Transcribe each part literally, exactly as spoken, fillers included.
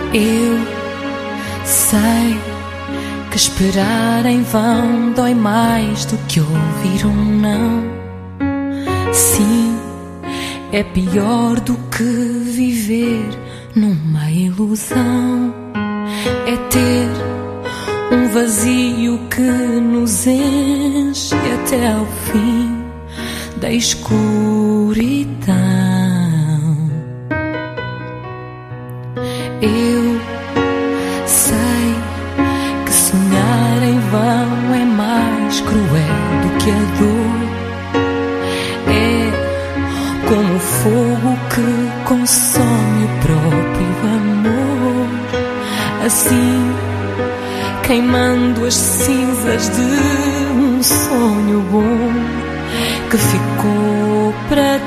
Eu sei que esperar em vão dói mais do que ouvir um não. Sim, é pior do que viver numa ilusão. É ter um vazio que nos enche até ao fim da escuridão. Eu sei que sonhar em vão é mais cruel do que a dor. É como o fogo que consome o próprio amor. Assim, queimando as cinzas de um sonho bom que ficou para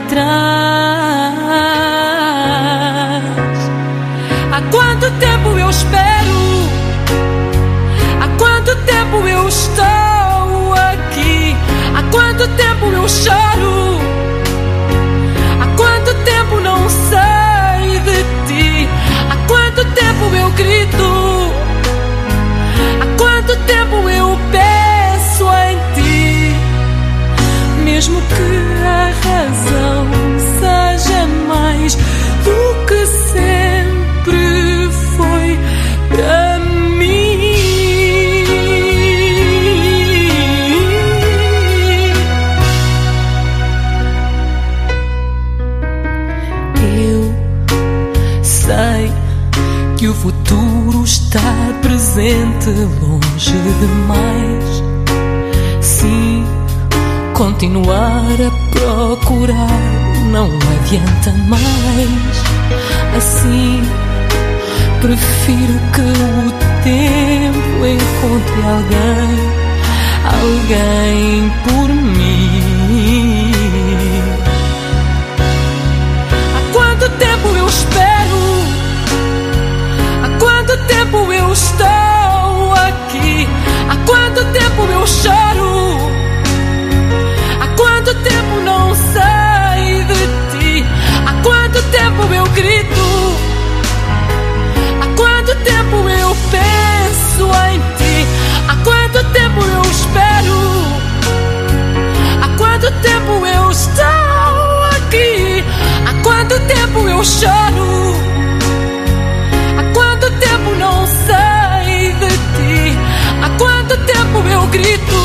trás. Há quanto tempo eu espero? Há quanto tempo eu estou aqui? Há quanto tempo eu choro? Há quanto tempo não sei de ti? Há quanto tempo eu grito? Há quanto tempo eu penso em ti? Mesmo que a razão seja mais do que sempre foi para mim. Eu sei que o futuro está presente longe demais. Sim, continuar a procurar não adianta mais. Assim, prefiro que o tempo encontre alguém, alguém por mim. Há quanto tempo eu espero? Há quanto tempo eu estou aqui? Há quanto tempo eu choro? Há quanto tempo não sei de ti? Há quanto tempo eu grito? Há quanto tempo eu penso em ti? Há quanto tempo eu espero? Há quanto tempo eu estou aqui? Há quanto tempo eu choro? Há quanto tempo não sei de ti? Há quanto tempo eu grito?